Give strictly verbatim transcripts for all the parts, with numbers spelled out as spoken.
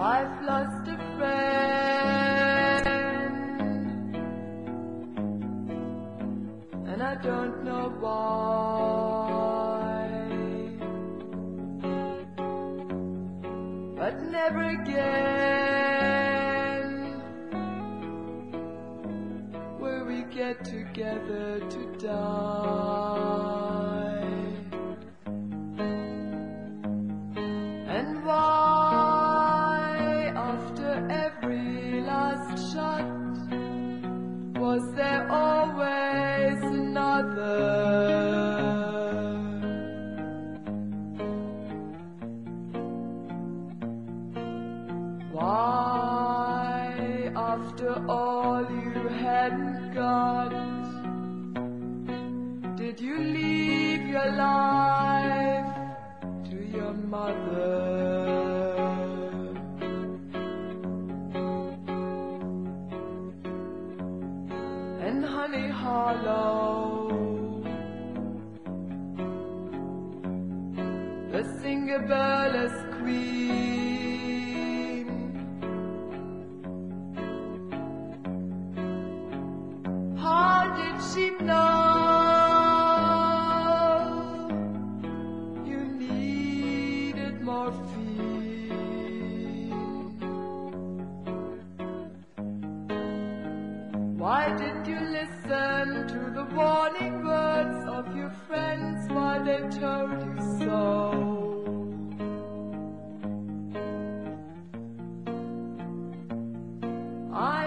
I've lost a friend, and I don't know why, but never again will we get together to die. And why, after every last shot, was there always another? Why, after all you hadn't got, did you leave your life to your mother? And Honey Hollow, the Cinderbella's queen, how did she know you needed morphine? Why did you listen to the warning words of your friends while they told you so? I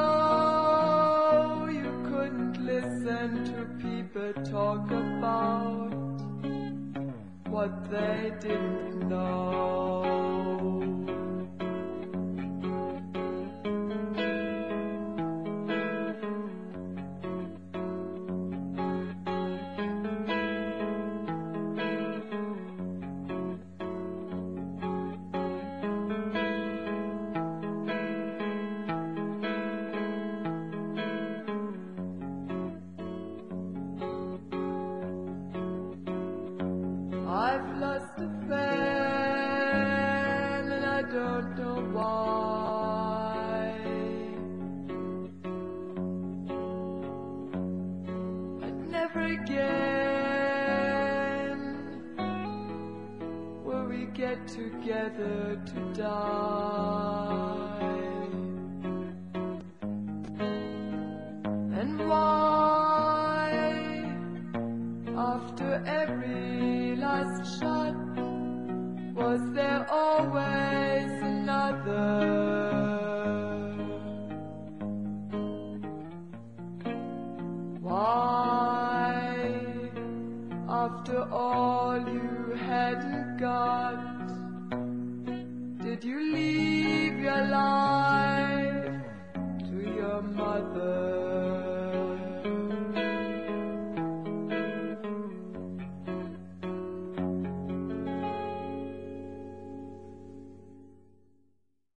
know you couldn't listen to people talk about what they didn't know. I've lost a friend, and I don't know why, but never again will we get together to die. And why, after every last shot, was there always another? Why, after all you hadn't got, did you leave your life to your mother?